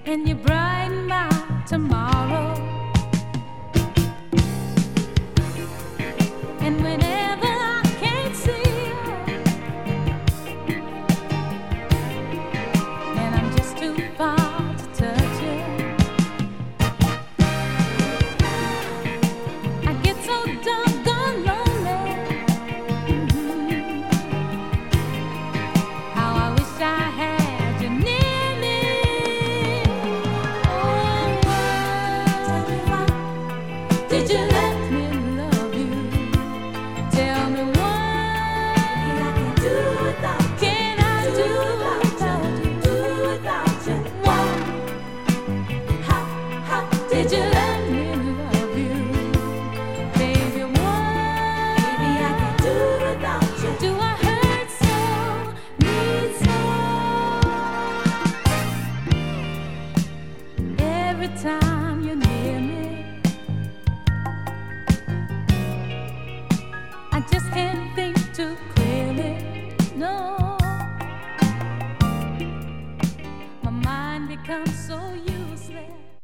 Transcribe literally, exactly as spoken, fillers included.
and you brighten my tomorrow. And whenever I can't see you, and I'm just too far to touch you, I get so doggone lonely. Mm-hmm. How I wish I had you near me. Oh, why did you let me love you? Tell me why I can't do without you. Can I do without you? Do without you? Why? How? How did you let me love you, baby? Why? Baby, I can't do without you. Do I hurt so? Need so? Every time you're near me, I just can't think too clearly. No, my mind becomes so useless.